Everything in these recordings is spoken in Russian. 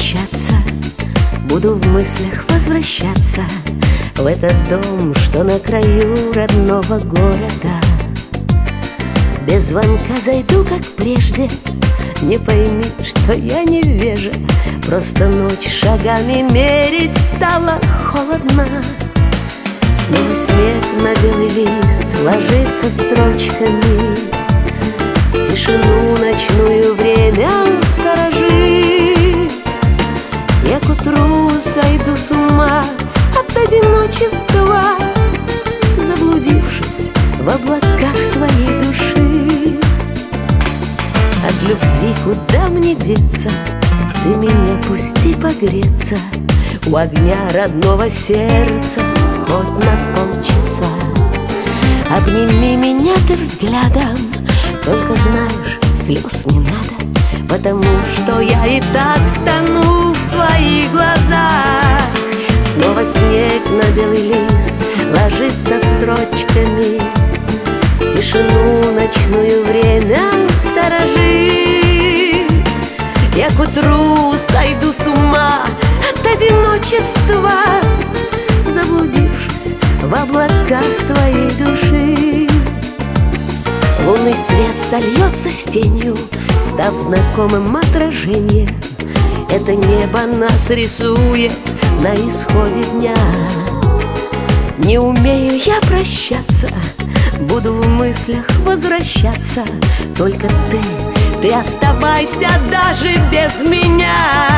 прощаться, буду в мыслях возвращаться в этот дом, что на краю родного города. Без звонка зайду, как прежде, не пойми, что я невежа, просто ночь шагами мерить стало холодно. Снова снег на белый лист ложится строчками, тишину ночную время сторожит. Я к утру сойду с ума от одиночества, заблудившись в облаках твоей души. От любви куда мне деться, ты меня пусти погреться у огня родного сердца хоть на полчаса. Обними меня ты взглядом, только знаешь, слез не надо, потому что я и так тону в твоих глазах. Снова снег на белый лист ложится строчками, тишину ночную время сторожит. Я к утру сойду с ума от одиночества, заблудившись в облаках твоей души. Лунный свет сольется с тенью, став знакомым отражением. Это небо нас рисует на исходе дня. Не умею я прощаться, буду в мыслях возвращаться. Только ты оставайся даже без меня.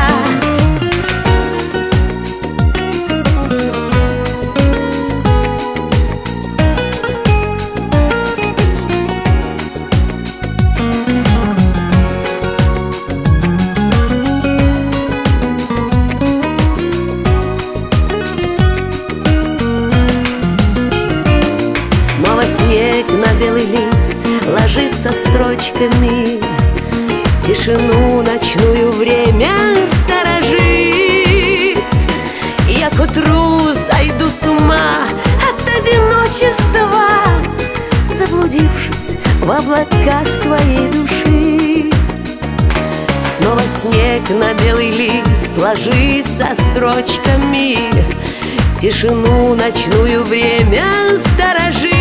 Снег на белый лист ложится строчками, тишину ночную время сторожит. Я к утру сойду с ума от одиночества, заблудившись в облаках твоей души. Снова снег на белый лист ложится строчками, тишину ночную время сторожит.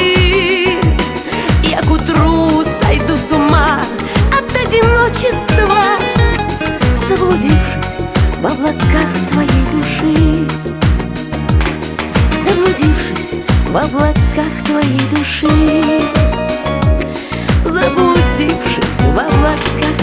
Я к утру сойду с ума от одиночества, заблудившись в облаках твоей души. Заблудившись в облаках твоей души. Заблудившись в облаках